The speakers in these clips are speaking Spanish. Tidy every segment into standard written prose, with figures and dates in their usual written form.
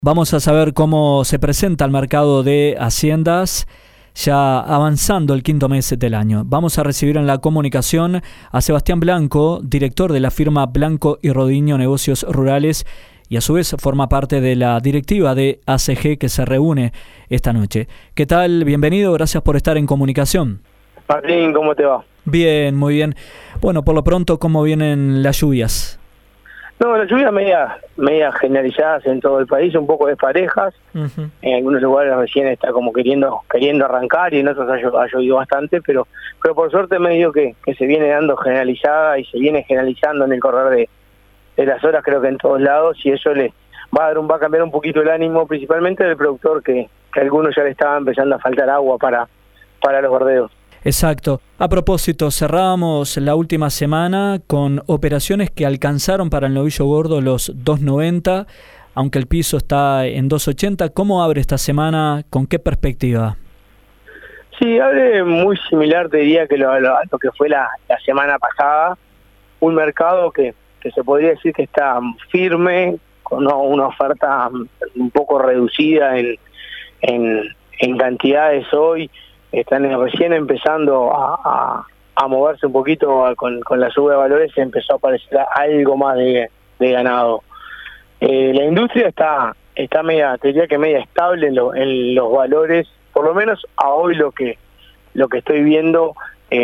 Vamos a saber cómo se presenta el mercado de haciendas ya avanzando el quinto mes del año. Vamos a recibir en la comunicación a Sebastián Blanco, director de la firma Blanco y Rodiño Negocios Rurales, y a su vez forma parte de la directiva de ACG que se reúne esta noche. ¿Qué tal? Bienvenido, gracias por estar en comunicación. Martín, ¿cómo te va? Bien, muy bien. Bueno, por lo pronto, ¿cómo vienen las lluvias? No, las lluvias media generalizadas en todo el país, un poco desparejas. En algunos lugares recién está como queriendo arrancar y en otros ha llovido bastante, pero por suerte medio que se viene dando generalizada y se viene generalizando en el correr de las horas, creo que en todos lados, y eso le va a cambiar un poquito el ánimo, principalmente del productor, que a algunos ya le estaba empezando a faltar agua para los verdeos. Exacto. A propósito, cerramos la última semana con operaciones que alcanzaron para el novillo gordo los 2.90, aunque el piso está en 2.80. ¿Cómo abre esta semana? ¿Con qué perspectiva? Sí, abre muy similar, te diría, que lo que fue la semana pasada. Un mercado que se podría decir que está firme, con una oferta un poco reducida en cantidades hoy. Están recién empezando a moverse un poquito con la suba de valores, empezó a aparecer algo más de ganado. La industria está te diría que media estable en los valores, por lo menos a hoy lo que estoy viendo,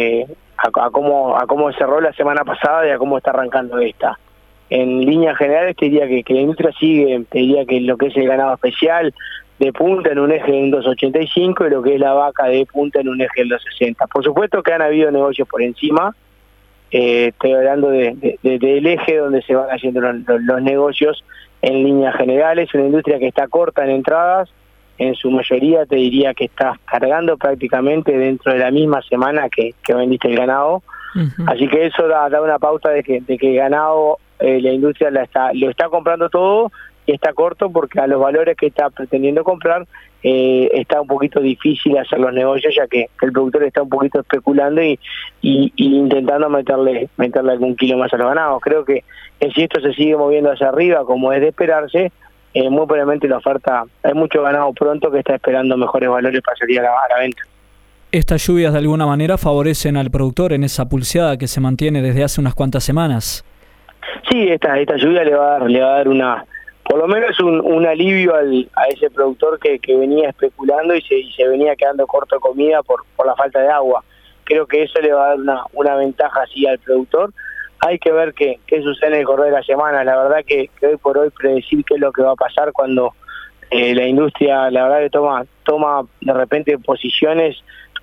a cómo cerró la semana pasada y a cómo está arrancando esta. En líneas generales te diría que la industria sigue, te diría que lo que es el ganado especial de punta en un eje de un 2.85 y lo que es la vaca de punta en un eje del 2.60. Por supuesto que han habido negocios por encima, estoy hablando del eje donde se van haciendo los negocios en líneas generales. Una industria que está corta en entradas, en su mayoría te diría que está cargando prácticamente dentro de la misma semana que vendiste el ganado. Así que eso da una pauta de que el ganado, la industria lo está comprando todo, y está corto porque a los valores que está pretendiendo comprar está un poquito difícil hacer los negocios, ya que el productor está un poquito especulando y intentando meterle algún kilo más a los ganados. Creo que si esto se sigue moviendo hacia arriba, como es de esperarse, muy probablemente la oferta, hay mucho ganado pronto que está esperando mejores valores para salir a la venta. ¿Estas lluvias de alguna manera favorecen al productor en esa pulseada que se mantiene desde hace unas cuantas semanas? Sí, esta lluvia le va a dar por lo menos un alivio a ese productor que venía especulando y se venía quedando corto de comida por la falta de agua. Creo que eso le va a dar una ventaja así al productor. Hay que ver qué sucede en el correr de la semana. La verdad que hoy por hoy predecir qué es lo que va a pasar cuando la industria, la verdad que toma de repente posiciones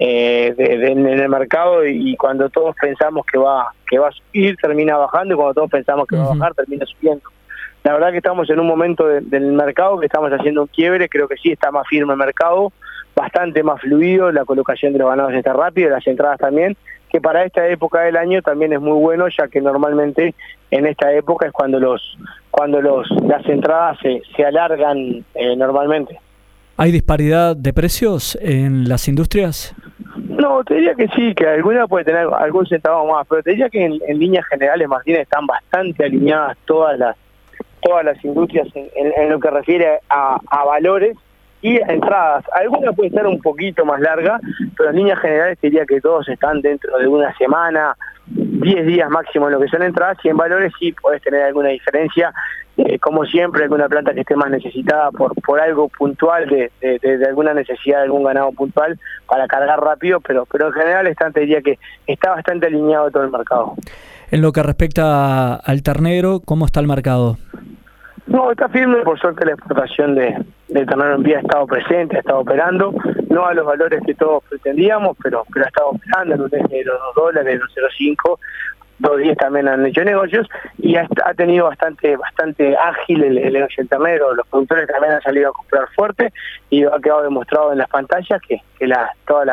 en el mercado, y cuando todos pensamos que va a subir, termina bajando, y cuando todos pensamos que va a bajar, termina subiendo. La verdad que estamos en un momento del mercado que estamos haciendo un quiebre. Creo que sí está más firme el mercado, bastante más fluido, la colocación de los ganados está rápida, las entradas también, que para esta época del año también es muy bueno, ya que normalmente en esta época es cuando las entradas se alargan normalmente. ¿Hay disparidad de precios en las industrias? No, te diría que sí, que alguna puede tener algún centavo más, pero te diría que en líneas generales más bien están bastante alineadas todas las industrias en lo que refiere a valores y a entradas. Alguna puede estar un poquito más larga, pero en líneas generales te diría que todos están dentro de una semana, 10 días máximo en lo que son entradas, y en valores sí podés tener alguna diferencia, como siempre, alguna planta que esté más necesitada por algo puntual, de alguna necesidad de algún ganado puntual para cargar rápido, pero en general te diría que está bastante alineado todo el mercado. En lo que respecta al ternero, ¿cómo está el mercado? No, está firme, por suerte la exportación de ternero en vía ha estado presente, ha estado operando, no a los valores que todos pretendíamos, pero ha estado operando en un eje de los $2, los 0.5, 2.10 también han hecho negocios, y ha tenido bastante ágil el negocio del ternero. Los productores también han salido a comprar fuerte, y ha quedado demostrado en las pantallas que todas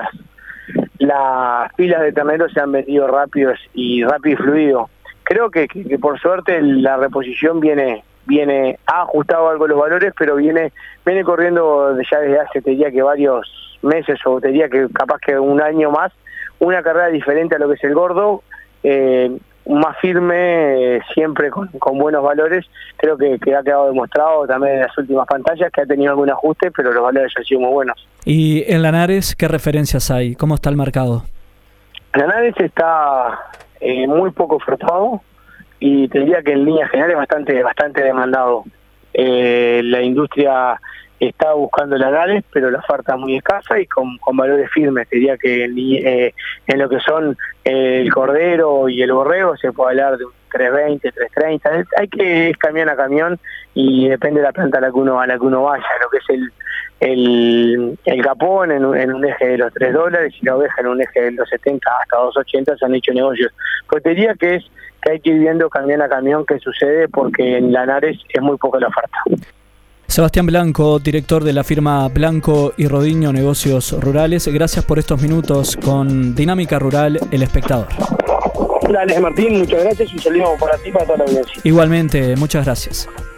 las pilas de ternero se han vendido rápido y fluido. Creo que por suerte la reposición viene ha ajustado algo los valores, pero viene corriendo ya desde hace, te diría que varios meses, o te diría que capaz que un año más, una carrera diferente a lo que es el gordo, más firme, siempre con buenos valores. Creo que ha quedado demostrado también en las últimas pantallas que ha tenido algún ajuste, pero los valores han sido muy buenos. ¿Y en Lanares qué referencias hay? ¿Cómo está el mercado? Lanares está muy poco ofertado y te diría que en líneas generales bastante demandado. La industria está buscando Lanares, pero la oferta es muy escasa y con valores firmes. Te diría que en lo que son el cordero y el borrego se puede hablar de un 320, 330. Hay que ir camión a camión y depende de la planta a la que uno vaya. Lo que es el capón en un eje de los $3 y la oveja en un eje de los 70 hasta 280 se han hecho negocios. Pues te diría que hay que ir viendo camión a camión qué sucede, porque en Lanares es muy poca la oferta. Sebastián Blanco, director de la firma Blanco y Rodiño Negocios Rurales, gracias por estos minutos con Dinámica Rural, El Espectador. Dale, Martín, muchas gracias y un saludo para ti y para toda la audiencia. Igualmente, muchas gracias.